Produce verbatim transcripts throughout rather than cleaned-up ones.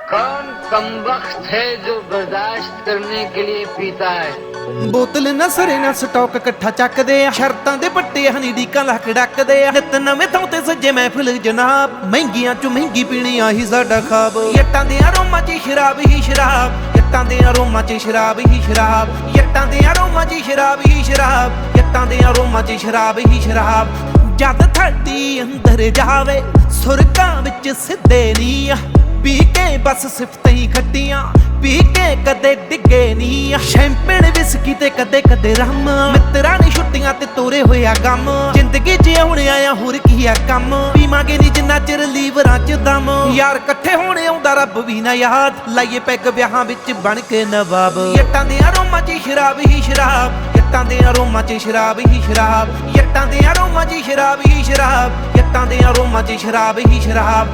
कौन कमबख्त है जो बर्दाश्त करने के लिए पीता है। ਬੋਤਲ ਨਾ ਸਰੇ ਨਾ ਸਟਾਕ ਇਕੱਠਾ ਚੱਕਦੇ ਆ, ਸ਼ਰਤਾਂ ਦੇ ਪੱਟੇ ਹਨੀ ਡੀਕਾਂ ਲੱਕ ਡੱਕਦੇ ਆ, ਨਿਤ ਨਵੇਂ ਥਾਂ ਤੇ ਸੱਜੇ ਮਹਿਫਿਲ ਜਨਾਬ, ਮਹਿੰਗੀਆਂ ਚੋਂ ਮਹਿੰਗੀ ਪੀਣੀ ਆਹੀ ਸਾਡਾ ਖਾਬ। ਜੱਟਾਂ ਦੇ ਅਰੋਮਾ 'ਚ ਸ਼ਰਾਬ ਹੀ ਸ਼ਰਾਬ, ਜੱਟਾਂ ਦੇ ਅਰੋਮਾ 'ਚ ਸ਼ਰਾਬ ਹੀ ਸ਼ਰਾਬ, ਜੱਟਾਂ ਦੇ ਅਰੋਮਾ 'ਚ ਸ਼ਰਾਬ ਹੀ ਸ਼ਰਾਬ, ਜੱਟਾਂ ਦੇ ਅਰੋਮਾ 'ਚ ਸ਼ਰਾਬ ਹੀ ਸ਼ਰਾਬ। ਜਦ ਥਾਡੀ ਅੰਦਰ ਜਾਵੇ ਸੁਰਗਾਂ ਵਿੱਚ ਸਿੱਧੇ ਨੀ ਆ, ਪੀ ਕੇ ਬਸ ਸਿਫਤਾਂ ਹੀ ਖੱਟੀਆਂ, ਪੀ ਕੇ ਕਦੇ ਡਿੱਗੇ ਨੀ ਆ। ਸ਼ੈਂਪੇਨ ਵਿਸਕੀ ਤੇ ਕਦੇ ਕਦੇ ਰਮ, ਮਿੱਤਰਾਂ ਨੇ ਛੁੱਟੀਆਂ ਤੇ ਤੋਰੇ ਹੋਇਆ ਗਮ, ਜ਼ਿੰਦਗੀ 'ਚ ਹੁਣ ਆਇਆ ਹੋਰ ਕੀ ਆ ਕੰਮ, ਪੀਵਾਂਗੇ ਨੀ ਜਿੰਨਾ ਚਿਰ ਲੀਵਰਾਂ 'ਚ ਦਮ। ਯਾਰ ਇਕੱਠੇ ਹੋਣੇ ਆਉਂਦਾ ਰੱਬ ਵੀ ਨਾ ਯਾਦ, ਲਾਈਏ ਪੈਗ ਵਿਆਹਾਂ ਵਿੱਚ ਬਣ ਕੇ ਨਵਾਬ। ਜੱਟਾਂ ਦੇ ਅਰੋਮਾ 'ਚ ਸ਼ਰਾਬ ਹੀ ਸ਼ਰਾਬ, ਜੱਟਾਂ ਦੇ ਅਰੋਮਾ 'ਚ ਸ਼ਰਾਬ ਹੀ ਸ਼ਰਾਬ, ਜੱਟਾਂ ਦੇ ਅਰੋਮਾ 'ਚ ਸ਼ਰਾਬ ਹੀ ਸ਼ਰਾਬ, ਜੱਟਾਂ ਦੇ ਅਰੋਮਾ 'ਚ ਸ਼ਰਾਬ ਹੀ ਸ਼ਰਾਬ।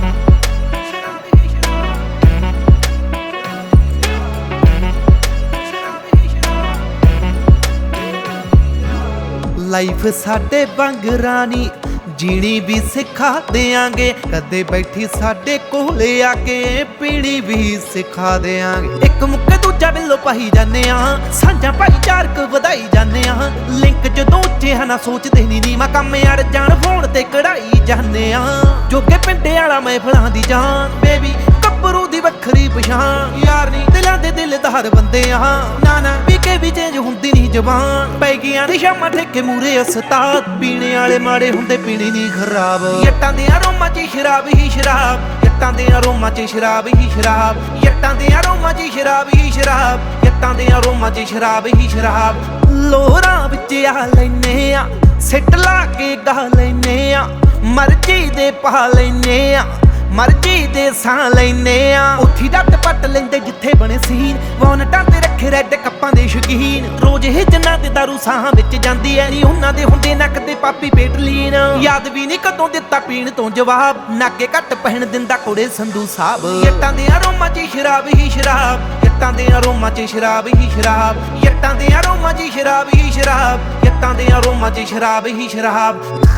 ਲਾਈਫ ਸਾਡੇ ਵਾਂਗਰਾਂ ਨੀ ਜੀਣੀ ਵੀ ਸਿਖਾ ਦਿਆਂਗੇ, ਕਦੇ ਬੈਠੀ ਸਾਡੇ ਕੋਲੇ ਆ ਕੇ ਪੀਣੀ ਵੀ ਸਿਖਾ ਦਿਆਂਗੇ। ਇੱਕ ਮੁੱਕੇ ਦੂਜਾ ਬਿੱਲੋ ਪਾਈ ਜਾਂਦੇ ਆ, ਸਾਂਝਾ ਭਾਈਚਾਰਕ ਵਧਾਈ ਜਾਂਦੇ ਆ, ਲਿੰਕ ਜਦੋਂ ਉੱਚੇ ਹਨਾ ਸੋਚਦੇ ਨੀ ਨੀ ਮੈਂ ਕੰਮ ਅੜ ਜਾਣ ਫੋਨ ਤੇ ਕਢਾਈ ਜਾਂਦੇ ਆ। ਜੋਗੇ ਪਿੰਡੇ ਵਾਲਾ ਮਹਿਫਲਾਂ ਦੀ ਜਾਨ ਬੇਬੀ ਗੱਭਰੂ ਦੀ ਵੱਖਰੀ ਪਛਾਣ, ਯਾਰ ਨੀ ਦਿਲਾਂ ਦੇ ਦਿਲਦਾਰ ਬੰਦੇ ਆ, ਨਾ ਨਾ ਵੀ ਕੇ ਵੀ ਚੇਂਜ ਹੁੰਦੀ ਨੀ ਜ਼ਬਾਨ। ਪੈ ਗਈਆਂ ਦੀ ਸ਼ਾਮਾਂ ਠੇਕੇ ਮੂਰੇ ਉਸਤਾਦ, ਪੀਣੇ ਵਾਲੇ ਮਾੜੇ ਹੁੰਦੇ ਪੀਣੀ ਨੀ ਖਰਾਬ। ਜੱਟਾਂ ਦੇ ਅਰੋਮਾ 'ਚ ਸ਼ਰਾਬ ਹੀ ਸ਼ਰਾਬ, ਜੱਟਾਂ ਦੇ ਅਰੋਮਾ 'ਚ ਸ਼ਰਾਬ ਹੀ ਸ਼ਰਾਬ, ਜੱਟਾਂ ਦੇ ਅਰੋਮਾ 'ਚ ਸ਼ਰਾਬ ਹੀ ਸ਼ਰਾਬ, ਜੱਟਾਂ ਦੇ ਅਰੋਮਾ 'ਚ ਸ਼ਰਾਬ ਹੀ ਸ਼ਰਾਬ। ਲੋਰਾਂ ਵਿੱਚ ਆ ਲੈਨੇ ਆ, ਸਿੱਟ ਲਾ ਕੇ ਗਾ ਲੈਨੇ ਆ, ਮਰਜ਼ੀ ਦੇ ਪਾ ਲੈਨੇ ਆ, ਮਰਜ਼ੀ ਦੇ ਸਾਹ ਲੈਨੇ ਆ। ਉੱਥੀ ਡੱਟ ਪੱਟ ਲੈਂਦੇ ਜਿੱਥੇ ਬਣੇ ਸੀਨ, ਵੌਨਟਾਂ ਤੇ ਰੱਖੇ ਰੈੱਡ ਕੱਪਾਂ ਦੇ ਸ਼ੌਕੀਨ, ਰੋਜ਼ ਇਹ ਜੰਨਾਂ ਤੇ ਦਾਰੂ ਸਾਹਾਂ ਵਿੱਚ ਜਾਂਦੀ ਐ ਨੀ, ਉਹਨਾਂ ਦੇ ਹੁੰਦੇ ਨੱਕ ਤੇ ਪਾਪੀ ਪੇਟ ਲੀਨ। ਯਾਦ ਵੀ ਨੀ ਕਦੋਂ ਦਿੱਤਾ ਪੀਣ ਤੋਂ ਜਵਾਬ, ਨਾਗੇ ਘੱਟ ਪਹਿਣ ਦਿੰਦਾ ਕੋੜੇ ਸੰਧੂ ਸਾਹਿਬ। ਜੱਟਾਂ ਦੇ ਅਰੋਮਾ 'ਚ ਸ਼ਰਾਬ ਹੀ ਸ਼ਰਾਬ, ਜੱਟਾਂ ਦੇ ਅਰੋਮਾ 'ਚ ਸ਼ਰਾਬ ਹੀ ਸ਼ਰਾਬ, ਜੱਟਾਂ ਦੇ ਅਰੋਮਾ 'ਚ ਸ਼ਰਾਬ ਹੀ ਸ਼ਰਾਬ, ਜੱਟਾਂ ਦੇ ਅਰੋਮਾ 'ਚ ਸ਼ਰਾਬ ਹੀ ਸ਼ਰਾਬ।